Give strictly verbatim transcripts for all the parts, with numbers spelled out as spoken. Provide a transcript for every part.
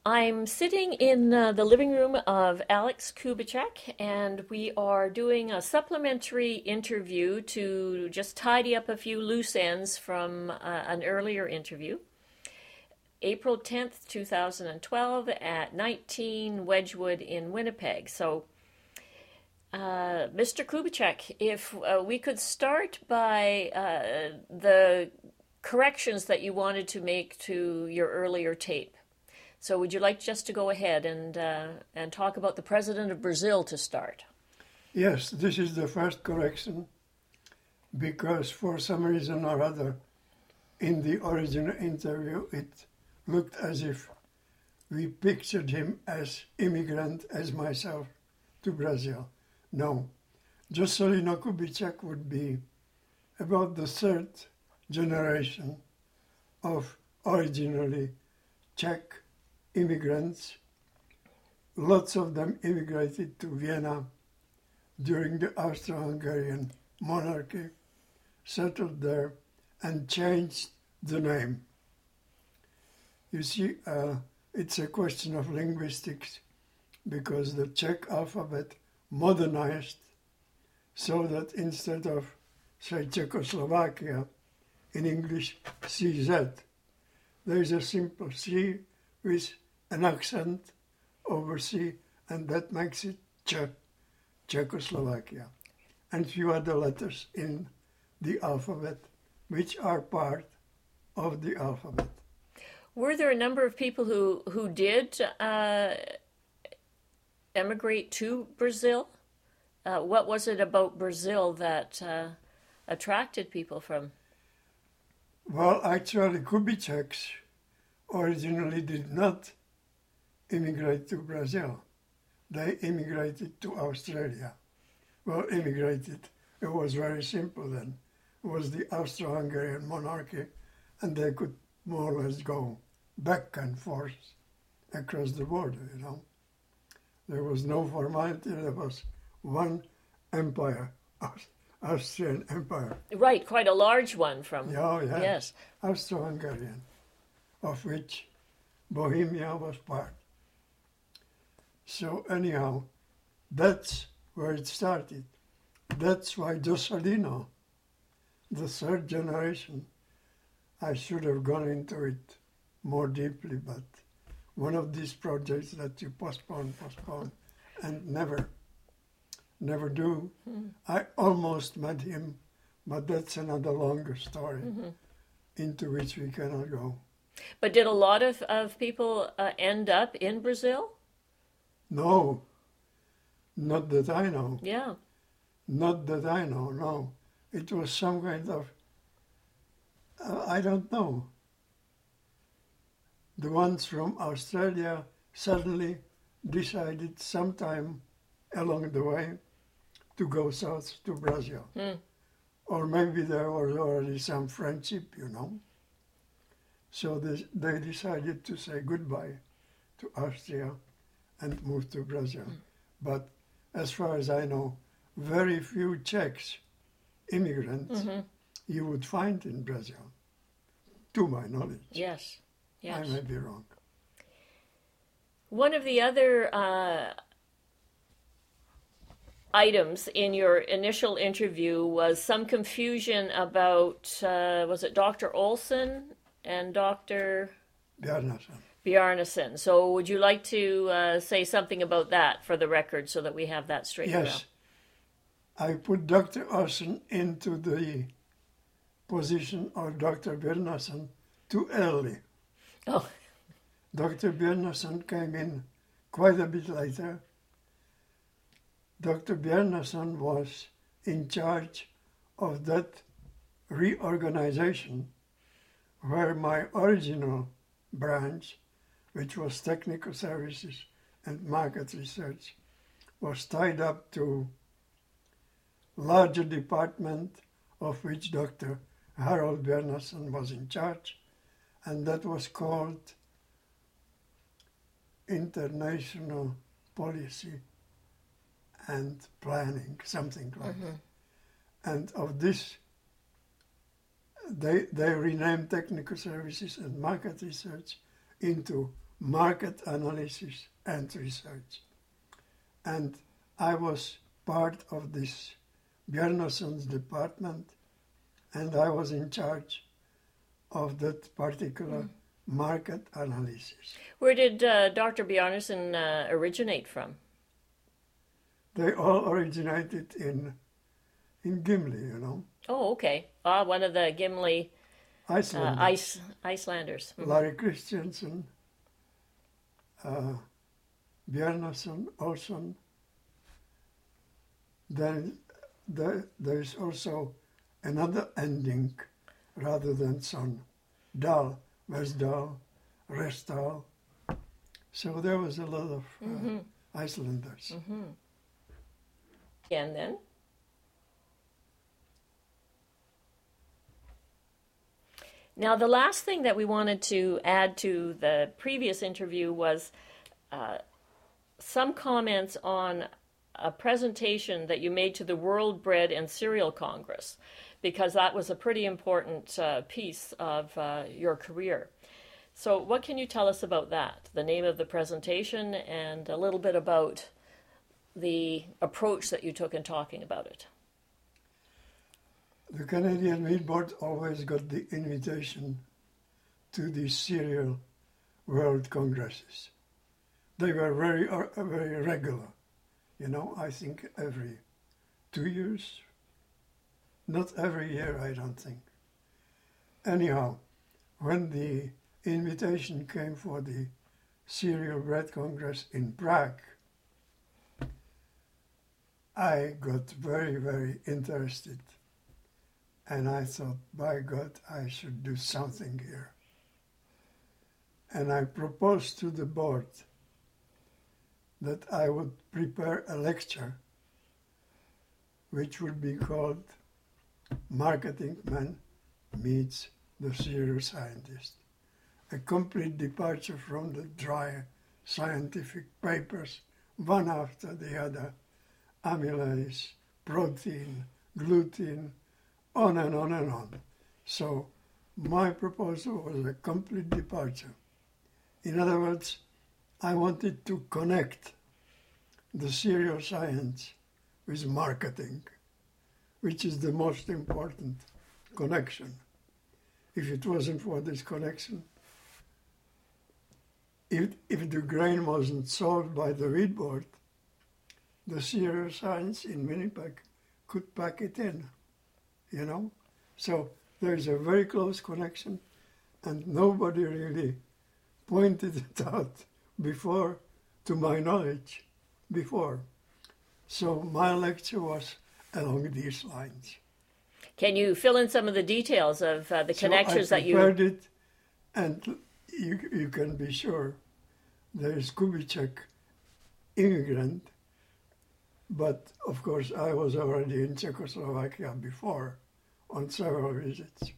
I'm sitting in uh, the living room of Alex Kubicek, and we are doing a supplementary interview to just tidy up a few loose ends from uh, an earlier interview. April tenth, two thousand twelve, at nineteen Wedgwood in Winnipeg. So, uh, Mister Kubicek, if uh, we could start by uh, the corrections that you wanted to make to your earlier tape. So would you like just to go ahead and uh, and talk about the president of Brazil to start? Yes, this is the first correction because for some reason or other in the original interview it looked as if we pictured him as immigrant as myself to Brazil. No, Juscelino Kubitschek would be about the third generation of originally Czech immigrants. Lots of them immigrated to Vienna during the Austro-Hungarian monarchy, settled there, and changed the name. You see, uh, it's a question of linguistics because the Czech alphabet modernized so that instead of, say, Czechoslovakia, in English, C Z, there is a simple C with an accent over C, and that makes it Czech, Czechoslovakia. And few other letters in the alphabet, which are part of the alphabet. Were there a number of people who, who did uh, emigrate to Brazil? Uh, what was it about Brazil that uh, attracted people from? Well, actually, Kubitscheks originally did not immigrate to Brazil. They immigrated to Australia. Well, immigrated, it was very simple then. It was the Austro-Hungarian monarchy, and they could more or less go back and forth across the border, you know. There was no formality, there was one empire, Austrian Empire. Right, quite a large one from... Yeah, yeah. Yes. Austro-Hungarian, of which Bohemia was part. So anyhow, that's where it started. That's why Juscelino, the third generation, I should have gone into it more deeply, but one of these projects that you postpone, postpone, and never, never do. Mm-hmm. I almost met him, but that's another longer story mm-hmm. into which we cannot go. But did a lot of, of people uh, end up in Brazil? No, not that I know. Yeah. Not that I know, no. It was some kind of, uh, I don't know. The ones from Australia suddenly decided sometime along the way to go south to Brazil. Mm. Or maybe there was already some friendship, you know. So they, they decided to say goodbye to Austria and move to Brazil. Mm. But as far as I know, very few Czechs, immigrants, mm-hmm. you would find in Brazil, to my knowledge. Yes, yes. I may be wrong. One of the other uh, items in your initial interview was some confusion about, uh, was it Doctor Olson and Doctor Bjarnason. Bjarnason. So would you like to uh, say something about that for the record so that we have that straight? Yes. Out? I put Doctor Olson into the position of Doctor Bjarnason too early. Oh. Doctor Bjarnason came in quite a bit later. Doctor Bjarnason was in charge of that reorganization where my original branch, which was technical services and market research, was tied up to larger department of which Doctor Harold Bjarnason was in charge, and that was called International Policy and Planning, something like mm-hmm. that. And of this, they, they renamed Technical Services and Market Research into market analysis and research. And I was part of this Bjarnason's department, and I was in charge of that particular mm. market analysis. Where did uh, Doctor Bjarnason uh, originate from? They all originated in in Gimli, you know. Oh, okay. Ah, one of the Gimli Icelanders. Uh, Ice, Icelanders. Mm-hmm. Larry Christiansen, uh, Bjarnason, Olsson. Then there, there is also another ending rather than son. Dahl, Westdahl, Restdahl. So there was a lot of uh, mm-hmm. Icelanders. Mm-hmm. And then? Now, the last thing that we wanted to add to the previous interview was uh, some comments on a presentation that you made to the World Bread and Cereal Congress, because that was a pretty important uh, piece of uh, your career. So what can you tell us about that, the name of the presentation, and a little bit about the approach that you took in talking about it? The Canadian Wheat Board always got the invitation to these cereal world congresses. They were very, uh, very regular. You know, I think every two years. Not every year, I don't think. Anyhow, when the invitation came for the Cereal Bread Congress in Prague, I got very, very interested. And I thought, by God, I should do something here. And I proposed to the board that I would prepare a lecture which would be called Marketing Man Meets the Cereal Scientist. A complete departure from the dry scientific papers, one after the other, amylase, protein, gluten, on and on and on. So my proposal was a complete departure. In other words, I wanted to connect the cereal science with marketing, which is the most important connection. If it wasn't for this connection, if, if the grain wasn't sold by the wheat board, the cereal science in Winnipeg could pack it in. You know, so there's a very close connection, and nobody really pointed it out before, to my knowledge, before. So my lecture was along these lines. Can you fill in some of the details of uh, the connections so I that you... prepared it, and you, you can be sure there is Kubitschek immigrant, but of course I was already in Czechoslovakia before on several visits.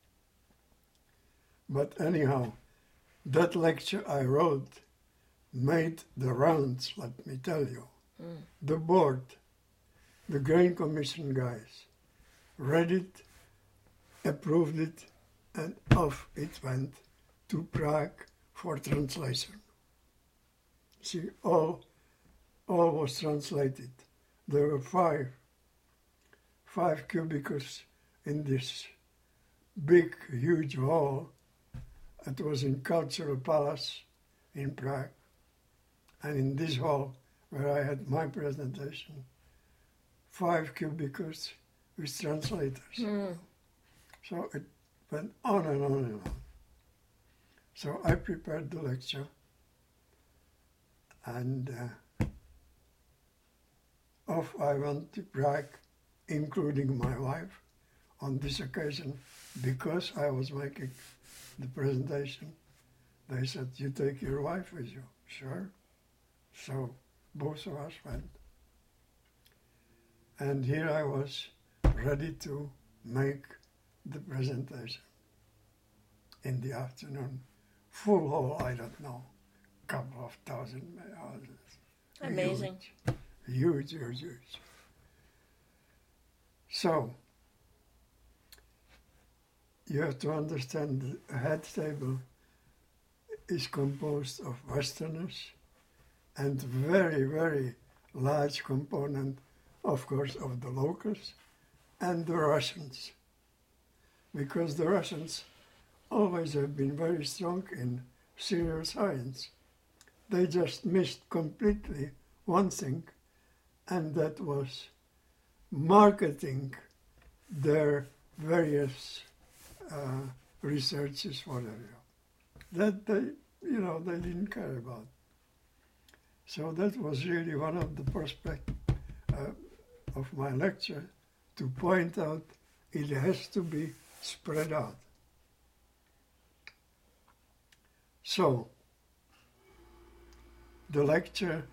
But anyhow, that lecture I wrote made the rounds, let me tell you. Mm. The board, the Grain Commission guys, read it, approved it, and off it went to Prague for translation. See, all, all was translated. There were five, five cubicles in this big, huge hall. It was in Cultural Palace in Prague. And in this hall, where I had my presentation, five cubicles with translators. Mm. So it went on and on and on. So I prepared the lecture, and uh, off I went to Prague, including my wife, on this occasion, because I was making the presentation. They said, you take your wife with you. Sure. So both of us went. And here I was, ready to make the presentation in the afternoon. Full hall, I don't know, couple of thousand houses. Amazing. Huge, huge, huge, huge. So, you have to understand the head table is composed of Westerners and very, very large component, of course, of the locals and the Russians. Because the Russians always have been very strong in serial science. They just missed completely one thing, and that was marketing their various uh, researches, whatever. That they, you know, they didn't care about. So that was really one of the prospects uh, of my lecture, to point out it has to be spread out. So, the lecture,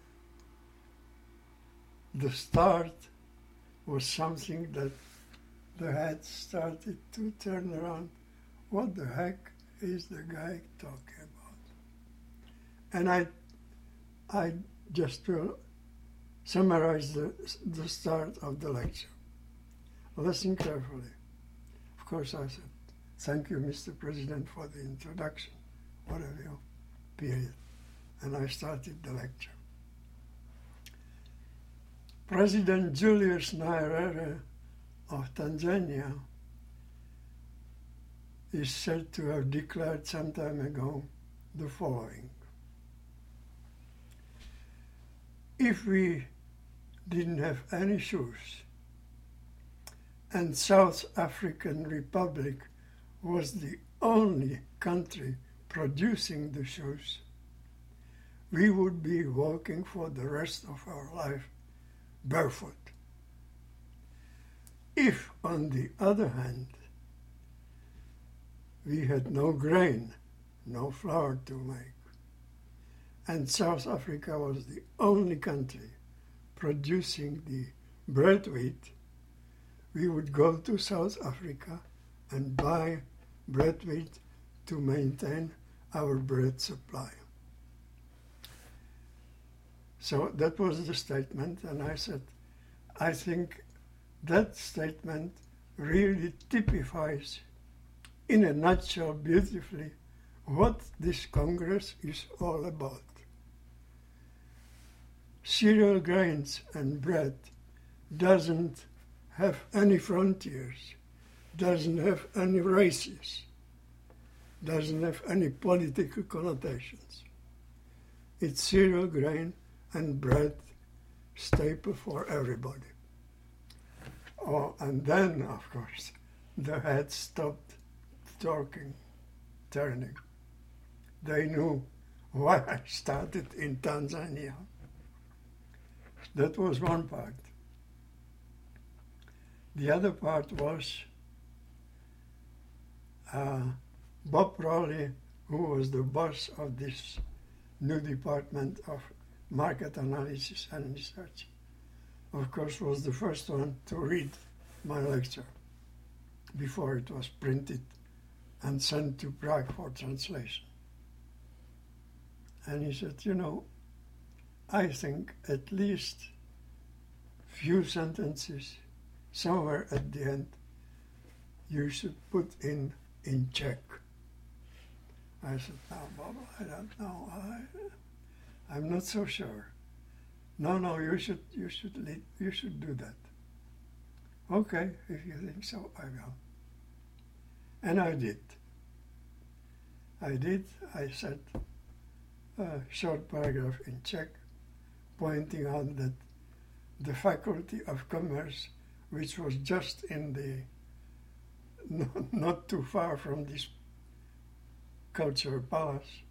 the start was something that the head started to turn around. What the heck is the guy talking about? And I, I just will summarize the, the start of the lecture. Listen carefully. Of course, I said, thank you, Mister President, for the introduction, whatever, you know, period. And I started the lecture. President Julius Nyerere of Tanzania is said to have declared some time ago the following. If we didn't have any shoes, and South African Republic was the only country producing the shoes, we would be walking for the rest of our life barefoot. If, on the other hand, we had no grain, no flour to make, and South Africa was the only country producing the bread wheat, we would go to South Africa and buy bread wheat to maintain our bread supply. So that was the statement, and I said, I think that statement really typifies, in a nutshell, beautifully, what this Congress is all about. Cereal grains and bread doesn't have any frontiers, doesn't have any races, doesn't have any political connotations. It's cereal grain and bread, staple for everybody. Oh, and then, of course, the head stopped talking, turning. They knew why I started in Tanzania. That was one part. The other part was uh, Bob Rowley, who was the boss of this new department of market analysis and research, of course, was the first one to read my lecture before it was printed and sent to Prague for translation. And he said, you know, I think at least few sentences somewhere at the end you should put in in Czech. I said, no, Bob, I don't know. I, I'm not so sure. No, no, you should, you should, lead, you should do that. Okay, if you think so, I will. And I did. I did. I said a short paragraph in Czech, pointing out that the Faculty of Commerce, which was just in the, not, not too far from this cultural palace,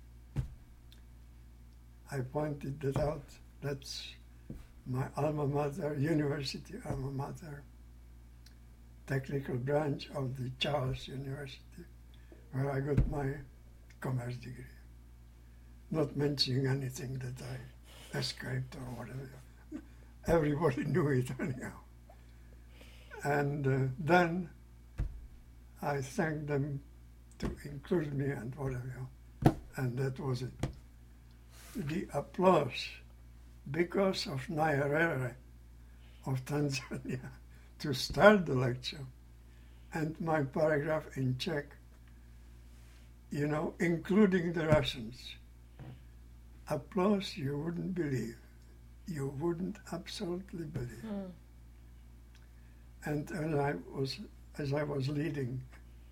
I pointed that out. That's my alma mater, university alma mater, technical branch of the Charles University, where I got my commerce degree. Not mentioning anything that I escaped or whatever. Everybody knew it anyhow. And uh, then I thanked them to include me and whatever. And that was it. The applause, because of Nyerere of Tanzania, to start the lecture, and my paragraph in Czech you know, including the Russians. Applause you wouldn't believe. You wouldn't absolutely believe. Mm. And as I was, as I was leading,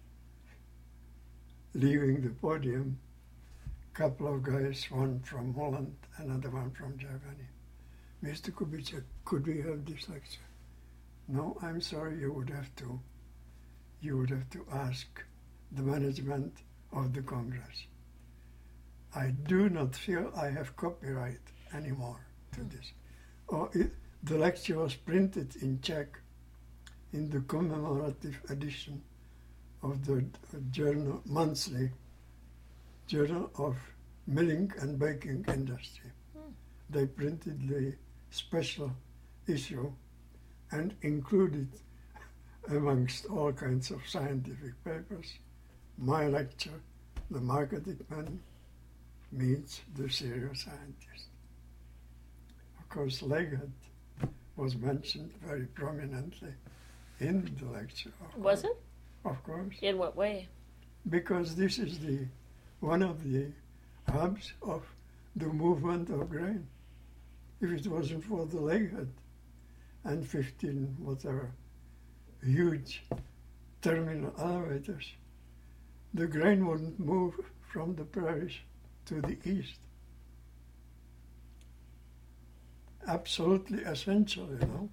leaving the podium, a couple of guys, one from Holland, another one from Germany. Mister Kubitschek, could we have this lecture? No, I'm sorry, you would have to, you would have to ask the management of the Congress. I do not feel I have copyright anymore to this. Or it, the lecture was printed in Czech in the commemorative edition of the journal, monthly Journal of Milling and Baking Industry. Mm. They printed the special issue and included, amongst all kinds of scientific papers, my lecture, The Marketing Man Meets the Serious Scientist. Of course, Leggett was mentioned very prominently in the lecture. Was it? Of course. In what way? Because this is the one of the hubs of the movement of grain. If it wasn't for the Leggett and fifteen whatever huge terminal elevators, the grain wouldn't move from the prairies to the east. Absolutely essential, you know.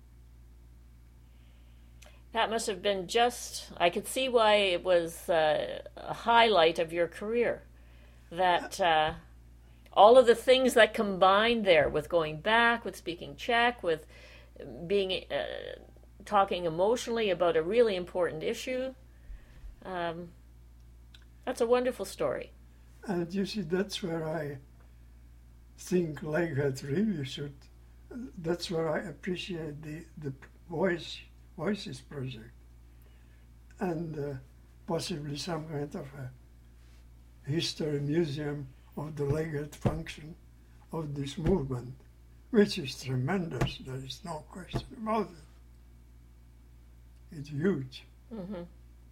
That must have been just, I could see why it was uh, a highlight of your career. That uh, all of the things that combined there with going back, with speaking Czech, with being uh, talking emotionally about a really important issue. Um, that's a wonderful story. And you see, that's where I think Leggett really should, that's where I appreciate the, the voice, Voices project, and uh, possibly some kind of a history museum of the Leggett function of this movement, which is tremendous, there is no question about it. It's huge. Mm-hmm.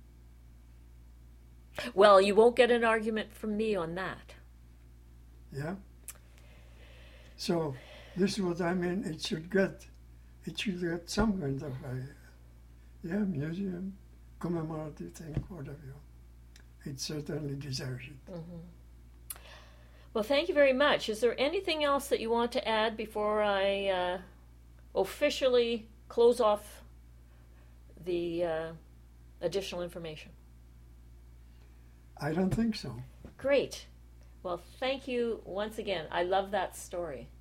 Well, you won't get an argument from me on that. Yeah. So this is what I mean. It should get, it should get some kind of a, yeah, museum, commemorative thing, whatever. It certainly deserves it. Mm-hmm. Well, thank you very much. Is there anything else that you want to add before I uh, officially close off the uh, additional information? I don't think so. Great. Well, thank you once again. I love that story.